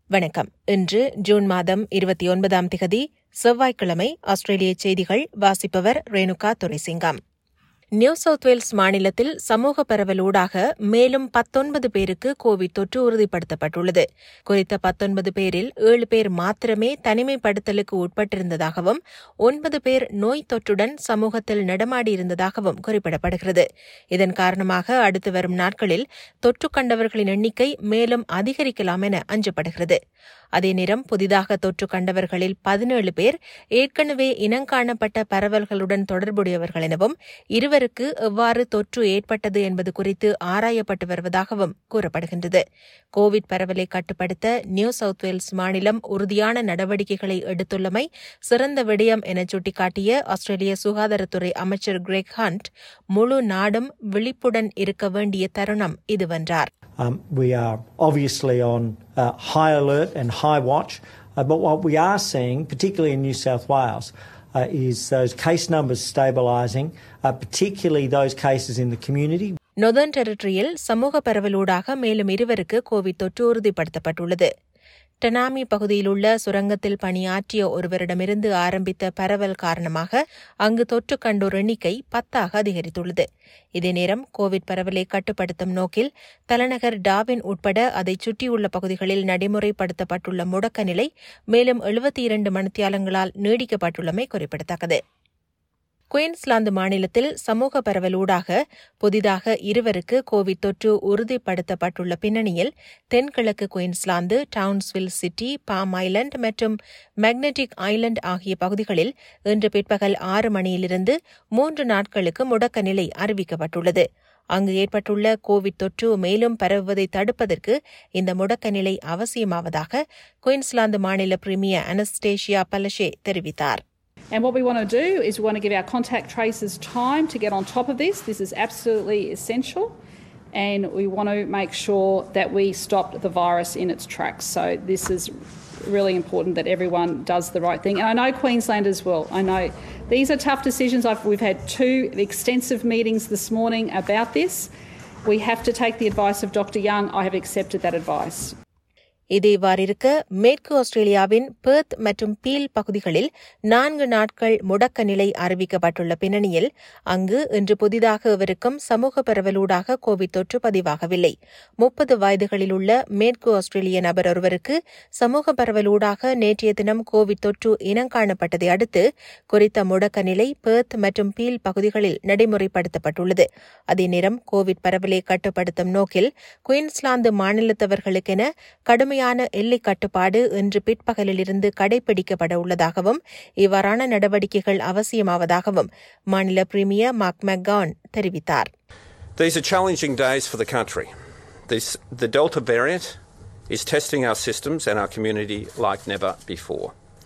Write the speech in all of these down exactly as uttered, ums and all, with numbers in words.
வணக்கம். இன்று ஜூன் மாதம் இருபத்தி ஒன்பதாம் திகதி செவ்வாய்க்கிழமை. ஆஸ்திரேலிய செய்திகள் வாசிப்பவர் Renuka Duraisingam. New South Wales மாநிலத்தில் சமூக பரவலூடாக மேலும் பத்தொன்பது பேருக்கு கோவிட் தொற்று உறுதிப்படுத்தப்பட்டுள்ளது. குறித்த பத்தொன்பது பேரில் ஏழு பேர் மாத்திரமே தனிமைப்படுத்தலுக்கு உட்பட்டிருந்ததாகவும் ஒன்பது பேர் நோய் தொற்றுடன் சமூகத்தில் நடமாடியிருந்ததாகவும் குறிப்பிடப்படுகிறது. இதன் காரணமாக அடுத்து வரும் நாட்களில் தொற்று கண்டவர்களின் எண்ணிக்கை மேலும் அதிகரிக்கலாம் என அஞ்சப்படுகிறது. அதே நேரம் புதிதாக தொற்று கண்டவர்களில் பதினேழு பேர் ஏற்கனவே இனங்காணப்பட்ட பரவல்களுடன் தொடர்புடையவர்கள் எனவும் இருவருக்கு எவ்வாறு தொற்று ஏற்பட்டது என்பது குறித்து ஆராயப்பட்டு வருவதாகவும் கூறப்படுகின்றது. கோவிட் பரவலை கட்டுப்படுத்த நியூ சவுத் வேல்ஸ் மாநிலம் உறுதியான நடவடிக்கைகளை எடுத்துள்ளமை சிறந்த விடயம் என சுட்டிக்காட்டிய ஆஸ்திரேலிய சுகாதாரத்துறை அமைச்சர் கிரெக் ஹண்ட், முழு நாடும் விழிப்புடன் இருக்க வேண்டிய தருணம் இதுவென்றார். Um, we are obviously on uh, high alert and high watch, uh, but what we are seeing, particularly in New South Wales, uh, is those case numbers stabilising, uh, particularly those cases in the community. Northern டெரிட்டரியில் சமூக பரவலூடாக மேலும் இருவருக்கு Covid தொற்று உறுதிப்படுத்தப்பட்டுள்ளது. டனாமி பகுதியிலுள்ள சுரங்கத்தில் பணியாற்றிய ஒருவரிடமிருந்து ஆரம்பித்த பரவல் காரணமாக அங்கு தொற்று கண்டோர் எண்ணிக்கை பத்தாக அதிகரித்துள்ளது. இதே நேரம் கோவிட் பரவலை கட்டுப்படுத்தும் நோக்கில் தலைநகர் டார்வின் உட்பட அதைச் சுற்றியுள்ள பகுதிகளில் நடைமுறைப்படுத்தப்பட்டுள்ள முடக்க நிலை மேலும் எழுபத்தி இரண்டு மணித்தியாலங்களால் நீடிக்கப்பட்டுள்ளமை குறிப்பிடத்தக்கது. குயின்ஸ்லாந்து மாநிலத்தில் சமூக பரவலூடாக புதிதாக இருவருக்கு கோவிட் தொற்று உறுதிப்படுத்தப்பட்டுள்ள பின்னணியில் தென்கிழக்கு Queensland, Townsville city, Palm Island மற்றும் மேக்னெட்டிக் ஐலண்ட் ஆகிய பகுதிகளில் இன்று பிற்பகல் ஆறு மணியிலிருந்து மூன்று நாட்களுக்கு முடக்க நிலை அறிவிக்கப்பட்டுள்ளது. அங்கு ஏற்பட்டுள்ள கோவிட் தொற்று மேலும் பரவுவதை தடுப்பதற்கு இந்த முடக்க நிலை அவசியமாவதாக குயின்ஸ்லாந்து மாநில பிரீமியர் அனஸ்டேஷியா பலஷே தெரிவித்தார். And what we want to do is we want to give our contact tracers time to get on top of this. This is absolutely essential. And we want to make sure that we stop the virus in its tracks. So this is really important that everyone does the right thing. And I know Queensland as well. I know these are tough decisions. I've, we've had two extensive meetings this morning about this. We have to take the advice of Doctor Young. I have accepted that advice. இதேவாறிருக்க மேற்கு ஆஸ்திரேலியாவின் Perth மற்றும் feel பகுதிகளில் நான்கு நாட்கள் முடக்க நிலை அறிவிக்கப்பட்டுள்ள பின்னணியில் அங்கு இன்று புதிதாக இவருக்கும் சமூக பரவலூடாக கோவிட் தொற்று பதிவாகவில்லை. முப்பது வயதுகளில் உள்ள மேற்கு ஆஸ்திரேலிய நபர் ஒருவருக்கு சமூக பரவலூடாக நேற்றைய தினம் கோவிட் தொற்று இனங்காணப்பட்டதை அடுத்து குறித்த முடக்க நிலை பெர்த் மற்றும் பீல் பகுதிகளில் நடைமுறைப்படுத்தப்பட்டுள்ளது. அதே நேரம் கோவிட் பரவலை கட்டுப்படுத்தும் நோக்கில் குயின்ஸ்லாந்து மாநிலத்தவர்களுக்கென கடுமையான எல்லை கட்டுப்பாடு இன்று பிற்பகலிலிருந்து கடைபிடிக்கப்பட உள்ளதாகவும் இவ்வாறான நடவடிக்கைகள் அவசியமாவதாகவும் மாநில பிரீமியர் மார்க் மெக்கான் தெரிவித்தார். These are challenging days for the country. This, the Delta variant is testing our systems and our community like never before.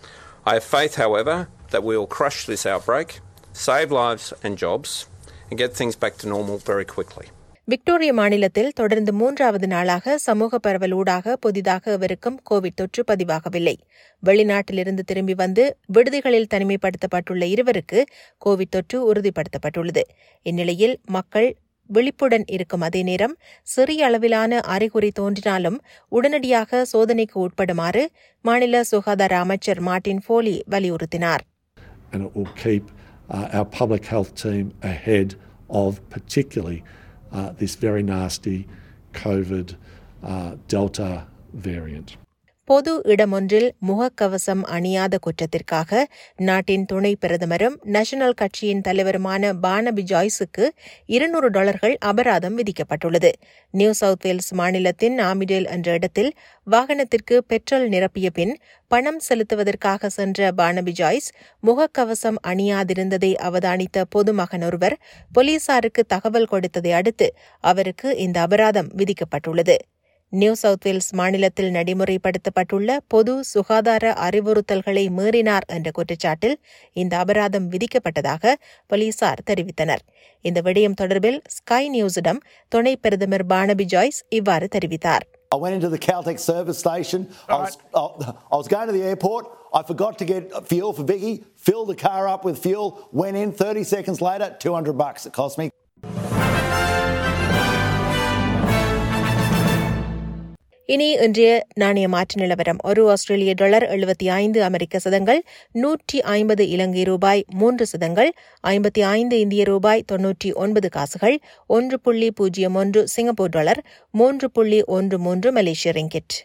I have faith, however, that we will crush this outbreak, save lives and jobs, and get things back to normal very quickly. விக்டோரிய மாநிலத்தில் தொடர்ந்து மூன்றாவது நாளாக சமூக பரவலூடாக புதிதாக இவருக்கும் Covid தொற்று பதிவாகவில்லை. வெளிநாட்டிலிருந்து திரும்பி வந்து விடுதிகளில் தனிமைப்படுத்தப்பட்டுள்ள இருவருக்கு கோவிட் தொற்று உறுதிப்படுத்தப்பட்டுள்ளது. இந்நிலையில் மக்கள் விழிப்புடன் இருக்கும் அதே நேரம் சிறிய அளவிலான அறிகுறி தோன்றினாலும் உடனடியாக சோதனைக்கு உட்படுமாறு மாநில சுகாதார அமைச்சர் மார்ட்டின் ஃபோலி வலியுறுத்தினார். And it will keep uh, our public health team ahead of particularly Uh, this very nasty COVID uh, Delta variant. பொது இடமொன்றில் முகக்கவசம் அணியாத குற்றத்திற்காக நாட்டின் துணை பிரதமரும் நேஷனல் கட்சியின் தலைவருமான பானபி ஜாய்ஸுக்கு இருநூறு டாலர்கள் அபராதம் விதிக்கப்பட்டுள்ளது. நியூ சவுத் வேல்ஸ் மாநிலத்தின் ஆமிடேல் என்ற இடத்தில் வாகனத்திற்கு பெட்ரோல் நிரப்பிய பின் பணம் செலுத்துவதற்காக சென்ற பானபி ஜாய்ஸ் முகக்கவசம் அணியாதிருந்ததை அவதானித்த பொதுமகன் ஒருவர் போலீசாருக்கு தகவல் கொடுத்ததை அடுத்து அவருக்கு இந்த அபராதம் விதிக்கப்பட்டுள்ளது. நியூ சவுத் வேல்ஸ் மாநிலத்தில் நடைமுறைப்படுத்தப்பட்டுள்ள பொது சுகாதார அறிவுறுத்தல்களை மீறினார் என்ற குற்றச்சாட்டில் இந்த அபராதம் விதிக்கப்பட்டதாக போலீசார் தெரிவித்தனர். இந்த விடயம் தொடர்பில் ஸ்கை நியூஸிடம் துணை பிரதமர் பானபி ஜாய்ஸ் இவ்வாறு தெரிவித்தார். I went into the Caltex service station. I was, I was going to the airport. I forgot to get fuel for Vicky. Filled the car up with fuel. Went in. Thirty seconds later, two hundred bucks it cost me. இனி இன்றைய நாணய மாற்று நிலவரம். ஒரு ஆஸ்திரேலிய dollar எழுபத்தி ஐந்து அமெரிக்க சதங்கள், நூற்றி ஐம்பது இலங்கை ரூபாய் மூன்று சதங்கள், ஐம்பத்தி ஐந்து இந்திய ரூபாய் தொன்னூற்றி ஒன்பது காசுகள், ஒன்று புள்ளி பூஜ்ஜியம் ஒன்று சிங்கப்பூர் டாலர், மூன்று புள்ளி ஒன்று மூன்று மலேசிய ரிங்கிட்.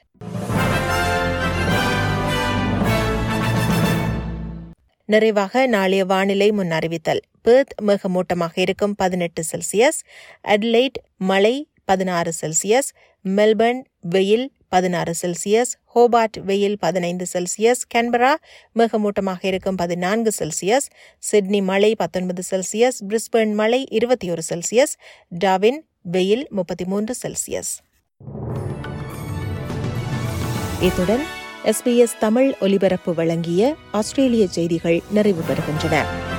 நிறைவாக நாளைய வானிலை முன் அறிவித்தல். பெர்த் மேகமூட்டமாக இருக்கும் பதினெட்டு செல்சியஸ், அட்லைட் மழை பதினாறு செல்சியஸ், மெல்பர்ன் வெயில் பதினாறு செல்சியஸ், ஹோபார்ட் வெயில் பதினைந்து செல்சியஸ், கேன்பரா மேகமூட்டமாக இருக்கும் பதினான்கு செல்சியஸ், சிட்னி மழை பத்தொன்பது செல்சியஸ், பிரிஸ்பேர்ன் மழை இருபத்தி ஒரு செல்சியஸ், டார்வின் வெயில் முப்பத்தி மூன்று செல்சியஸ். இத்துடன் எஸ்பிஎஸ் தமிழ் ஒலிபரப்பு வழங்கிய ஆஸ்திரேலிய செய்திகள் நிறைவு பெறுகின்றன.